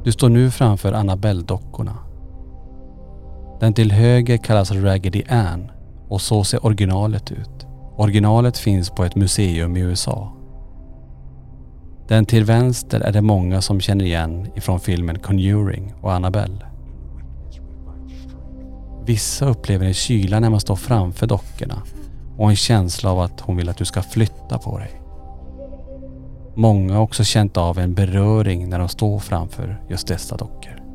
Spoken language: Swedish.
Du står nu framför Annabelle-dockorna. Den till höger kallas Raggedy Ann och så ser originalet ut. Originalet finns på ett museum i USA. Den till vänster är det många som känner igen ifrån filmen Conjuring och Annabelle. Vissa upplever en kyla när man står framför dockorna och en känsla av att hon vill att du ska flytta på dig. Många har också känt av en beröring när de står framför just dessa dockor.